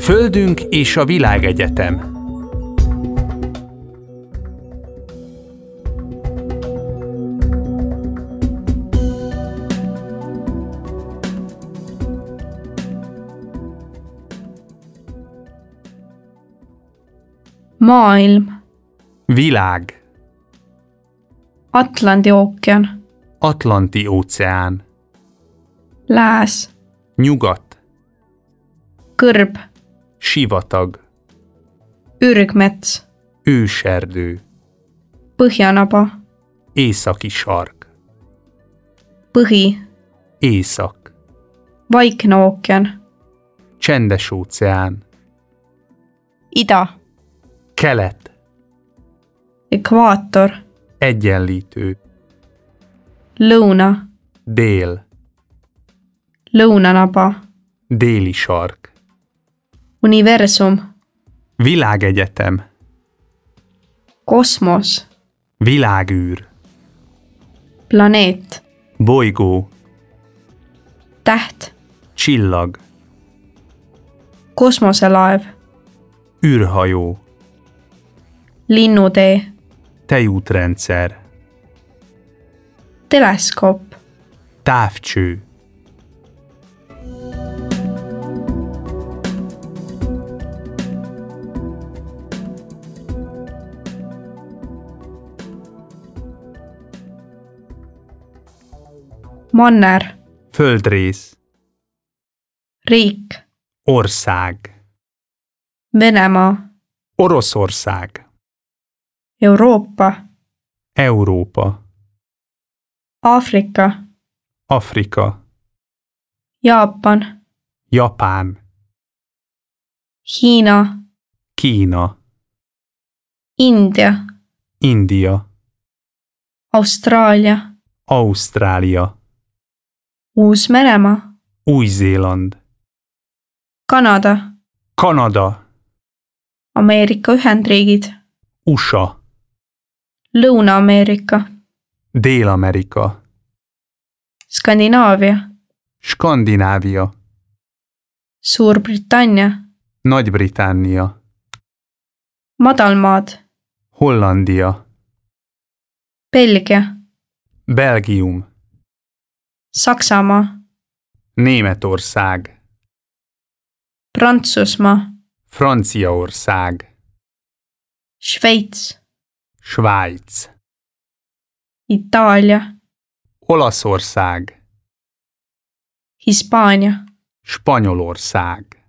Földünk és a világegyetem. Maailm. Világ. Atlandi ookean. Atlanti óceán. Lääs. Nyugat. Kõrb. Sivatag. Ürgmets. Őserdő. Põhjanaba. Északi sark. Põhi. Észak. Vaikne ookean. Csendes óceán. Ida. Kelet. Ekvaator. Egyenlítő. Lõuna. Dél. Lõunanaba. Déli sark. Universum. Világegyetem. Kosmos. Világűr. Planeet. Bolygó. Täht. Csillag. Kosmoselaev. űrhajó. Linnutee. Tejútrendszer. Teleskoop. Távcső. Manner. Földrész. Riik. Ország. Venemaa. Oroszország. Euroopa. Európa. Aafrika. Afrika. Jaapan. Japán. Hiina. Kína. India. India. Austraalia. Ausztrália. Uus-Meremaa. Új-Zéland. Kanada. Kanada. Ameerika Ühendriigid. USA. Lõuna-Ameerika. Dél-Amerika. Skandinaavia. Skandinávia. Suurbritannia. Nagy-Britannia. Madalmaad. Hollandia. Belgia. Belgium. Saksamaa. Németország. Prantsusmaa. Franciaország. Šveits. Svájc. Itaalia. Olaszország. Hispaania. Spanyolország.